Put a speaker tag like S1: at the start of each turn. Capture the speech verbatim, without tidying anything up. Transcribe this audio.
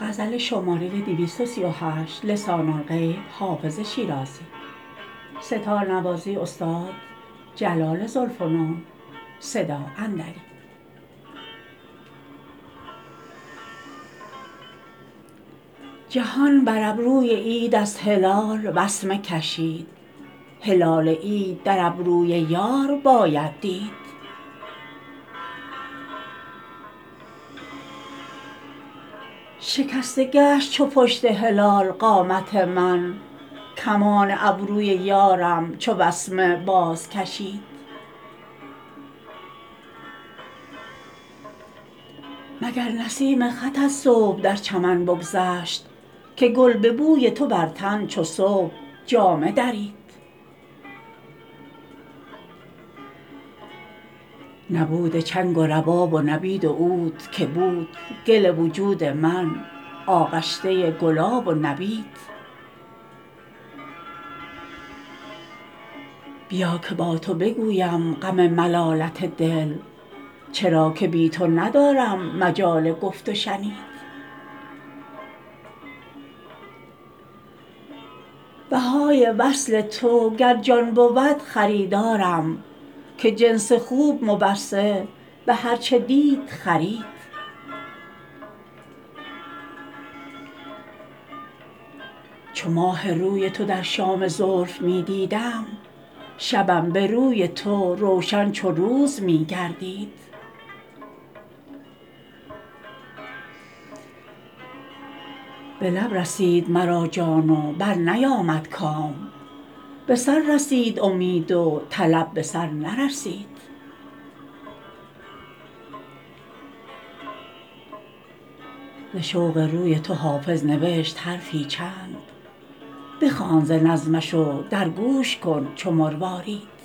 S1: جهان بر ابروی عید از هلال وسمه کشید هلال عید در ابروی یار باید دید شکسته گشت چو پشت هلال قامت من کمان ابروی یارم چو وسمه بازکشید مگر نسیم خط از صبح در چمن بگذشت که گل به بوی تو بر تن چو صبح جامه درید نبود چنگ و رباب و نبید و عود که بود گل وجود من آغشته گلاب و نبید بیا که با تو بگویم غم ملالت دل چرا که بی تو ندارم مجال گفت و شنید بهای وصل تو گر جان بود خریدارم که جنس خوب مبصر به هر چه دید خرید چو ماه روی تو در شام زلف می دیدم شبم به روی تو روشن چو روز می گردید به لب رسید مرا جان و برنیامد کام به سر رسید امید و طلب به سر نرسید ز شوق روی تو حافظ نوشت حرفی چند بخوان ز نظمش و در گوش کن چو مروارید